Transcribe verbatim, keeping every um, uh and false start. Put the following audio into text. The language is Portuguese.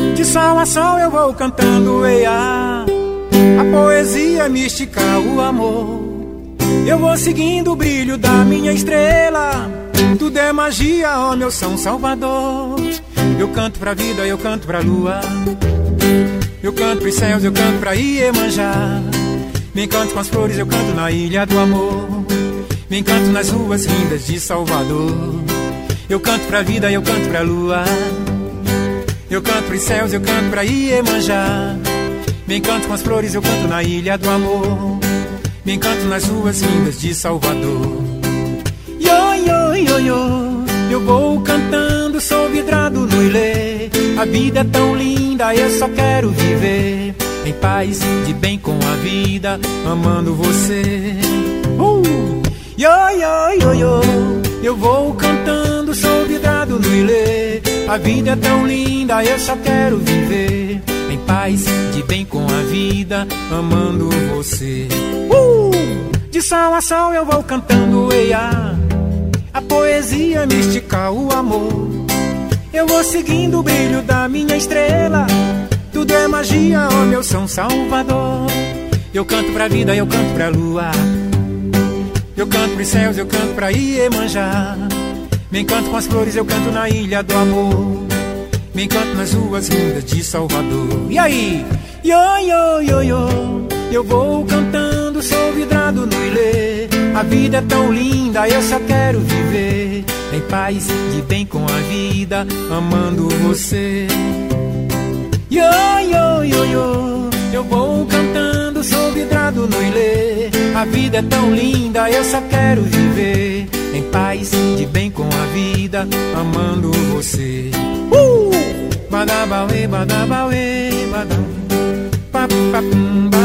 De sol a sol eu vou cantando, eia, a poesia mística, o amor. Eu vou seguindo o brilho da minha estrela. Tudo é magia, ó meu São Salvador. Eu canto pra vida, eu canto pra lua. Eu canto pros céus, eu canto pra Iemanjá. Me encanto com as flores, eu canto na ilha do amor. Me encanto nas ruas lindas de Salvador. Eu canto pra vida, eu canto pra lua. Eu canto pros céus, eu canto pra Iemanjá. Me encanto com as flores, eu canto na ilha do amor. Me encanto nas ruas lindas de Salvador. Yo, yo, yo, yo, eu vou cantando, sou vidrado no ilê. A vida é tão linda, eu só quero viver em paz, de bem com a vida, amando você. uh! Yo, yo, yo, yo, eu vou cantando, sou vidrado no ilê. A vida é tão linda, eu só quero viver em paz, de bem com a vida, amando você. uh! De sol a sol eu vou cantando, eia, a poesia mística, o amor. Eu vou seguindo o brilho da minha estrela. Tudo é magia, ó meu São Salvador. Eu canto pra vida, eu canto pra lua. Eu canto pros céus, eu canto pra Iemanjá. Me encanto com as flores, eu canto na ilha do amor. Me encanto nas ruas lindas de Salvador. E aí? Yo, yo, yo, yo, eu vou cantando, sou vidrado no ilê. A vida é tão linda, eu só quero viver em paz, de bem com a vida, amando você. Yo, yo, yo, yo, eu vou cantando, sou vidrado no ilê. A vida é tão linda, eu só quero viver em paz, de bem com a vida, amando você. Uh! Badabauê, badabauê, badabauê,